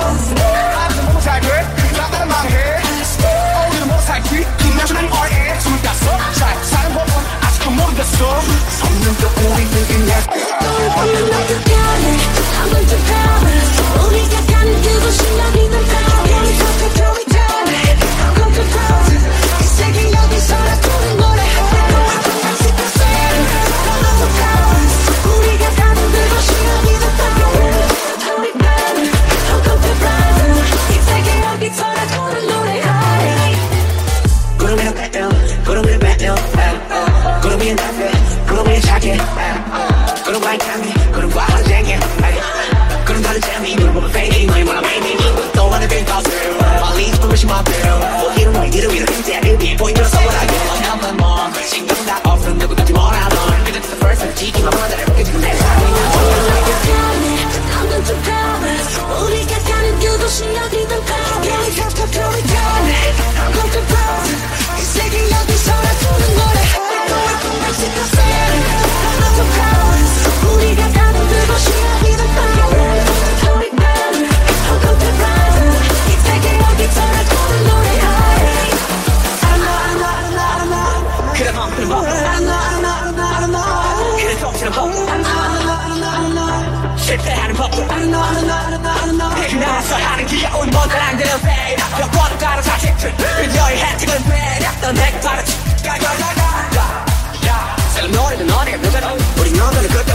아무도 못살게 나가는 망해 우리는 못살기 김나준한 RA 숨을 땄어 잘 사는 법은 아직도 모르겠어 없는 또 우리는 그냥 너를 보면 어떻게 하네 I'm going to promise 우리가 가는 그곳이 여기는 별이 섞여 별이 되네 I'm going to promise 이 세계 여기서라 부른 노래해 우리가 가는 그곳이 여기는 별이 되네 I'm going to promise 이 세계 여기서라 부른 노래해 구름이는 빼요 구름이는 빼요 구름이는 나빼 구름이는 작게 구름과의 향기 구름과 환쟁이 구름 다른 재미 구름 보면 fading 너희 몰라 maybe 또 안에 빈 것을 빨리 부르시 my bill 이름 너희 이름 이름 그때 의미 보이면 써보라게 한번 more 신경 다 없음 누구든지 뭐라 넌 믿을 the first and 지키만 하다를 보게 지금 내 삶이 I'm going to promise 우리가 가는 그곳이 어디든 별이 겹쳐 별이 되네 I'm going to promise 이 세계 여기서라 부른 노래해 Mexico City I'm going to promise 우리가 가는 그곳이 어디든 별이 되네 I'm going to promise 이 세계 여기서라 부른 노래해 그래 멈추는 법 그래 속치는 법 실패하는 법도 나서 하는 귀여운 모자랑들은 fade 몇 번을 따라 사실들 그녀의 혜택은 매력던 핵 바로 야야야야 셀럽 노래는 너네가 누구든 우리 너들은 끝